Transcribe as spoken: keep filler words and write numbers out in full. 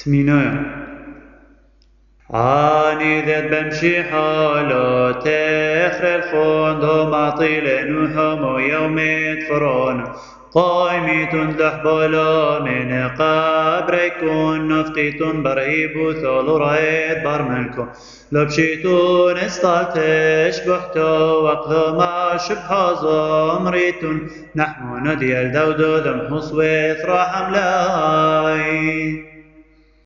سمينايا عاني ذات بمشي حالات تخر الخوند ومعطيل نوحم يوم فرعون قائمة لحبالا من قبر يكون نفتيتون برهيب ثول رأيت برملكو لبشيتون استالتش بحتو وقذو ما شبها زمريتون نحن ندي الدودو دم حصوث رحم لاي